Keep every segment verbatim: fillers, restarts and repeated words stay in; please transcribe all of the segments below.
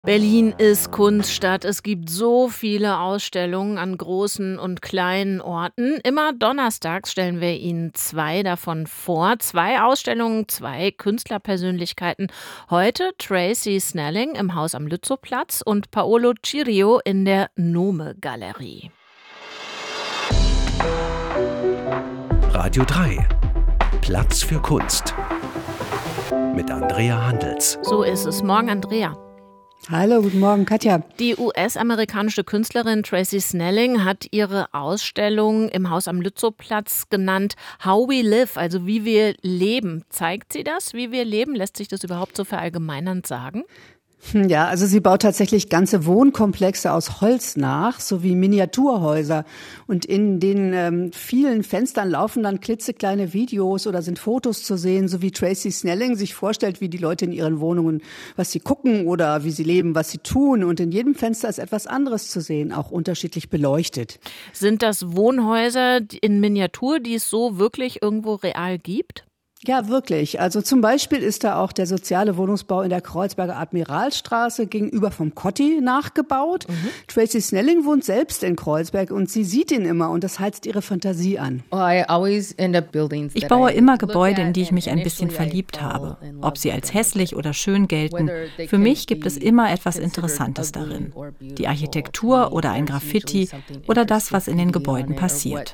Berlin ist Kunststadt. Es gibt so viele Ausstellungen an großen und kleinen Orten. Immer donnerstags stellen wir Ihnen zwei davon vor. Zwei Ausstellungen, zwei Künstlerpersönlichkeiten. Heute Tracy Snelling im Haus am Lützowplatz und Paolo Cirio in der Nome-Galerie. Radio drei. Platz für Kunst. Mit Andrea Handels. So ist es. Morgen, Andrea. Hallo, guten Morgen, Katja. Die U S-amerikanische Künstlerin Tracy Snelling hat ihre Ausstellung im Haus am Lützowplatz genannt How We Live, also wie wir leben. Zeigt sie das, wie wir leben? Lässt sich das überhaupt so verallgemeinernd sagen? Ja, also sie baut tatsächlich ganze Wohnkomplexe aus Holz nach, sowie Miniaturhäuser. Und in den ähm, vielen Fenstern laufen dann klitzekleine Videos oder sind Fotos zu sehen, so wie Tracy Snelling sich vorstellt, wie die Leute in ihren Wohnungen, was sie gucken oder wie sie leben, was sie tun. Und in jedem Fenster ist etwas anderes zu sehen, auch unterschiedlich beleuchtet. Sind das Wohnhäuser in Miniatur, die es so wirklich irgendwo real gibt? Ja, wirklich. Also zum Beispiel ist da auch der soziale Wohnungsbau in der Kreuzberger Admiralstraße gegenüber vom Kotti nachgebaut. Mhm. Tracy Snelling wohnt selbst in Kreuzberg und sie sieht ihn immer und das heizt ihre Fantasie an. Ich baue immer Gebäude, in die ich mich ein bisschen verliebt habe. Ob sie als hässlich oder schön gelten. Für mich gibt es immer etwas Interessantes darin. Die Architektur oder ein Graffiti oder das, was in den Gebäuden passiert.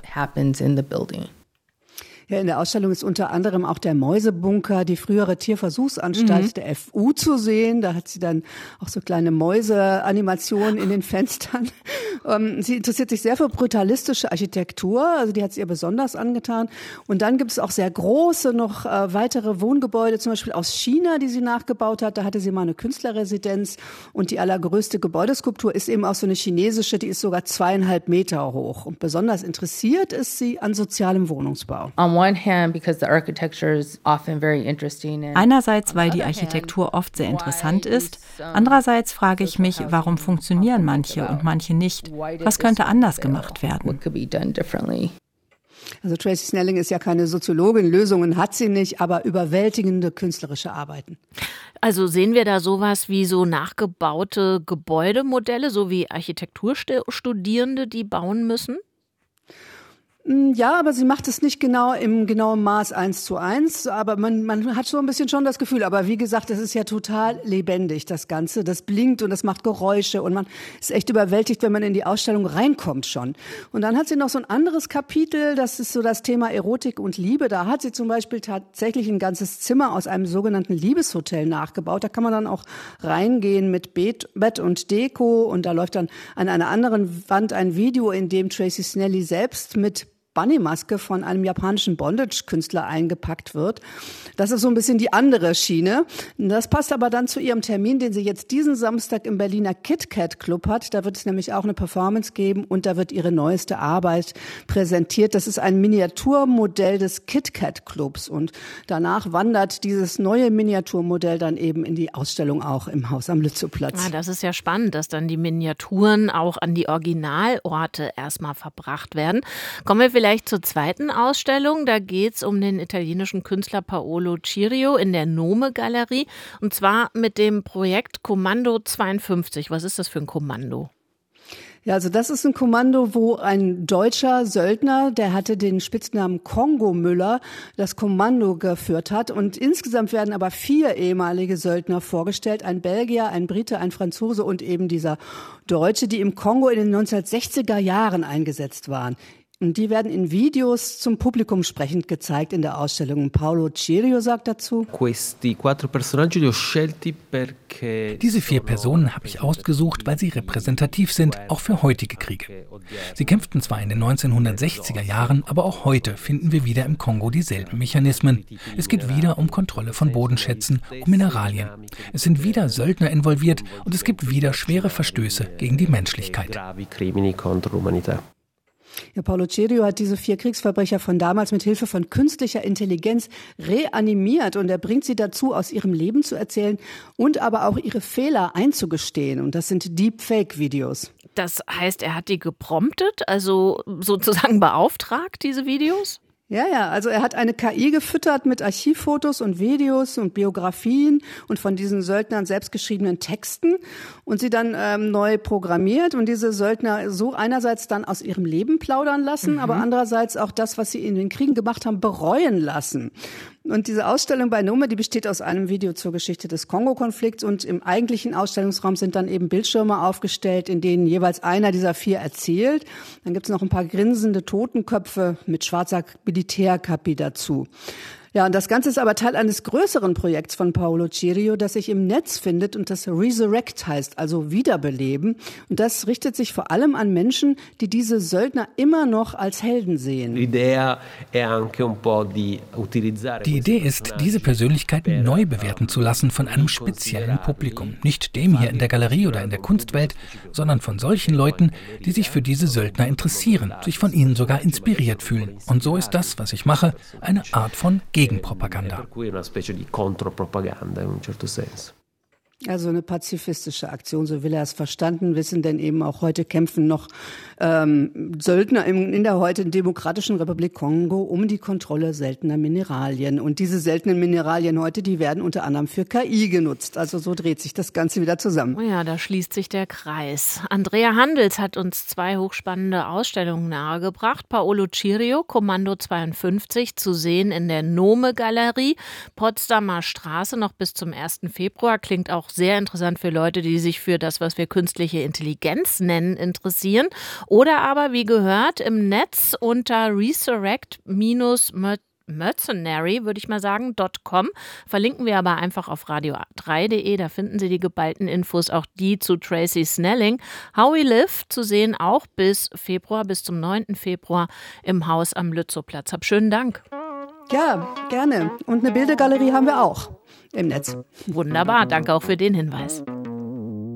Ja, in der Ausstellung ist unter anderem auch der Mäusebunker, die frühere Tierversuchsanstalt mhm. der F U zu sehen. Da hat sie dann auch so kleine Mäuseanimationen in den Fenstern. Ähm, sie interessiert sich sehr für brutalistische Architektur, also die hat es ihr besonders angetan. Und dann gibt es auch sehr große, noch äh, weitere Wohngebäude, zum Beispiel aus China, die sie nachgebaut hat. Da hatte sie mal eine Künstlerresidenz und die allergrößte Gebäudeskulptur ist eben auch so eine chinesische, die ist sogar zweieinhalb Meter hoch. Und besonders interessiert ist sie an sozialem Wohnungsbau. Einerseits, weil die Architektur oft sehr interessant ist. Andererseits frage ich mich, warum funktionieren manche und manche nicht? Was könnte anders gemacht werden? Also Tracy Snelling ist ja keine Soziologin, Lösungen hat sie nicht, aber überwältigende künstlerische Arbeiten. Also sehen wir da sowas wie so nachgebaute Gebäudemodelle, so wie Architekturstudierende, die bauen müssen? Ja, aber sie macht es nicht genau im genauen Maß eins zu eins, aber man, man hat so ein bisschen schon das Gefühl, aber wie gesagt, es ist ja total lebendig, das Ganze, das blinkt und das macht Geräusche und man ist echt überwältigt, wenn man in die Ausstellung reinkommt schon. Und dann hat sie noch so ein anderes Kapitel, das ist so das Thema Erotik und Liebe, da hat sie zum Beispiel tatsächlich ein ganzes Zimmer aus einem sogenannten Liebeshotel nachgebaut, da kann man dann auch reingehen mit Bett, Bett und Deko und da läuft dann an einer anderen Wand ein Video, in dem Tracy Snelling selbst mit Bunny-Maske von einem japanischen Bondage-Künstler eingepackt wird. Das ist so ein bisschen die andere Schiene. Das passt aber dann zu ihrem Termin, den sie jetzt diesen Samstag im Berliner KitKat Club hat. Da wird es nämlich auch eine Performance geben und da wird ihre neueste Arbeit präsentiert. Das ist ein Miniaturmodell des KitKat Clubs und danach wandert dieses neue Miniaturmodell dann eben in die Ausstellung auch im Haus am Lützowplatz. Ah, das ist ja spannend, dass dann die Miniaturen auch an die Originalorte erstmal verbracht werden. Kommen wir vielleicht Vielleicht zur zweiten Ausstellung. Da geht es um den italienischen Künstler Paolo Cirio in der Nome-Galerie. Und zwar mit dem Projekt Kommando zweiundfünfzig. Was ist das für ein Kommando? Ja, also das ist ein Kommando, wo ein deutscher Söldner, der hatte den Spitznamen Kongo Müller, das Kommando geführt hat. Und insgesamt werden aber vier ehemalige Söldner vorgestellt. Ein Belgier, ein Brite, ein Franzose und eben dieser Deutsche, die im Kongo in den neunzehnhundertsechziger Jahren eingesetzt waren. Und die werden in Videos zum Publikum sprechend gezeigt in der Ausstellung. Paolo Cirio sagt dazu: Diese vier Personen habe ich ausgesucht, weil sie repräsentativ sind, auch für heutige Kriege. Sie kämpften zwar in den neunzehnhundertsechziger Jahren, aber auch heute finden wir wieder im Kongo dieselben Mechanismen. Es geht wieder um Kontrolle von Bodenschätzen, um Mineralien. Es sind wieder Söldner involviert und es gibt wieder schwere Verstöße gegen die Menschlichkeit. Ja, Paolo Cirio hat diese vier Kriegsverbrecher von damals mit Hilfe von künstlicher Intelligenz reanimiert und er bringt sie dazu, aus ihrem Leben zu erzählen und aber auch ihre Fehler einzugestehen. Und das sind Deepfake-Videos. Das heißt, er hat die gepromptet, also sozusagen beauftragt, diese Videos? Ja, ja, also er hat eine K I gefüttert mit Archivfotos und Videos und Biografien und von diesen Söldnern selbst geschriebenen Texten und sie dann ähm, neu programmiert und diese Söldner so einerseits dann aus ihrem Leben plaudern lassen, mhm. aber andererseits auch das, was sie in den Kriegen gemacht haben, bereuen lassen. Und diese Ausstellung bei Nome, die besteht aus einem Video zur Geschichte des Kongo-Konflikts und im eigentlichen Ausstellungsraum sind dann eben Bildschirme aufgestellt, in denen jeweils einer dieser vier erzählt. Dann gibt's noch ein paar grinsende Totenköpfe mit schwarzer Militärkapi dazu. Ja, und das Ganze ist aber Teil eines größeren Projekts von Paolo Cirio, das sich im Netz findet und das Resurrect heißt, also Wiederbeleben. Und das richtet sich vor allem an Menschen, die diese Söldner immer noch als Helden sehen. Die Idee ist, diese Persönlichkeiten neu bewerten zu lassen von einem speziellen Publikum. Nicht dem hier in der Galerie oder in der Kunstwelt, sondern von solchen Leuten, die sich für diese Söldner interessieren, sich von ihnen sogar inspiriert fühlen. Und so ist das, was ich mache, eine Art von Gegenpropaganda. Also eine pazifistische Aktion, so will er es verstanden wissen, denn eben auch heute kämpfen noch ähm, Söldner in, in der heute Demokratischen Republik Kongo um die Kontrolle seltener Mineralien. Und diese seltenen Mineralien heute, die werden unter anderem für K I genutzt. Also so dreht sich das Ganze wieder zusammen. Oh ja, da schließt sich der Kreis. Andrea Handels hat uns zwei hochspannende Ausstellungen nahegebracht. Paolo Cirio, Kommando zweiundfünfzig, zu sehen in der Nome-Galerie, Potsdamer Straße, noch bis zum ersten Februar. Klingt auch sehr interessant für Leute, die sich für das, was wir künstliche Intelligenz nennen, interessieren. Oder aber, wie gehört, im Netz unter resurrect-mercenary, würde ich mal sagen, .com. Verlinken wir aber einfach auf radio drei punkt de. Da finden Sie die geballten Infos, auch die zu Tracy Snelling. How We Live zu sehen, auch bis Februar, bis zum neunten Februar im Haus am Lützowplatz. Hab schönen Dank. Ja, gerne. Und eine Bildegalerie haben wir auch im Netz. Wunderbar, danke auch für den Hinweis.